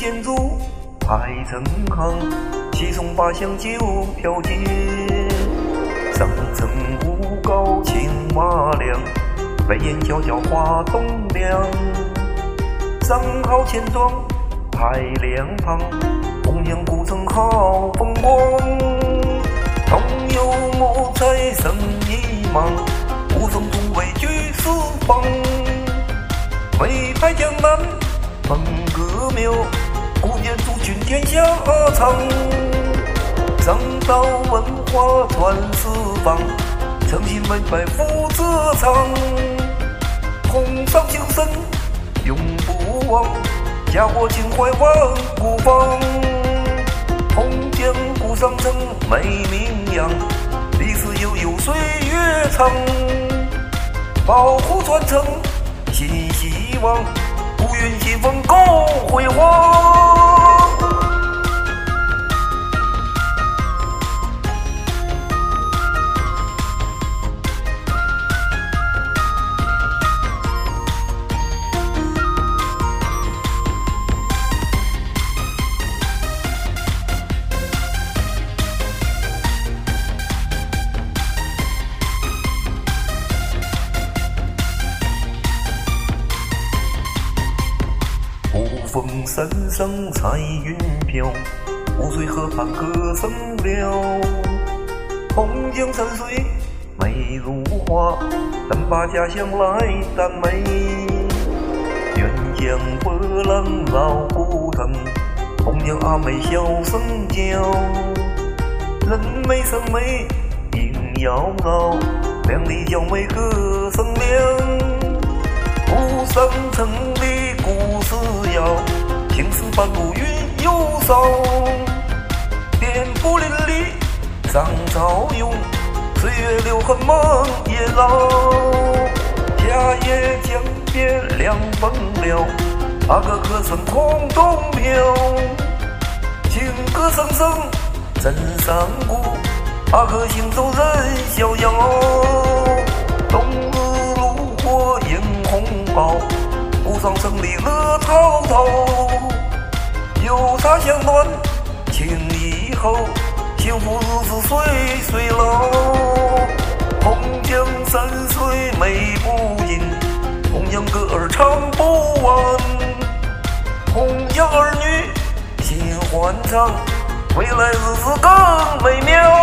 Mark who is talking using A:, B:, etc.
A: 建筑排成行，西送八香酒飘街。上层屋高青瓦梁，飞檐小角花栋梁。上好钱庄排两旁，红墙古城好风光。同有木材生意忙，武松突围居四方。魏派江南蒙哥庙，古建筑群天下藏。上道文化传四方，诚信为百夫子长。红上精神永不忘，家国情怀万古方。红江古商城美名扬，历史悠悠岁月长。保护传承新希望，乌云西风够辉煌。风山上彩云飘，湖水河畔歌声了。红江山水美如画，咱把家乡来赞美。鸳江波浪绕古城，红娘阿妹笑声叫。人美声美应妖娆，两地娇美歌声亮。古商城里故事谣，青石板路云又骚。遍布林里上朝涌，岁月留痕梦也老。夏夜江边凉风了，阿哥歌声空中飘。情歌声声震山谷，阿哥行走人逍遥。冬日路过迎红包，古上城里乐滔滔。有茶香暖情谊厚，幸福日子岁岁老。红江山水美不尽，红娘歌儿唱不完。红娘儿女心欢畅，未来日子更美妙。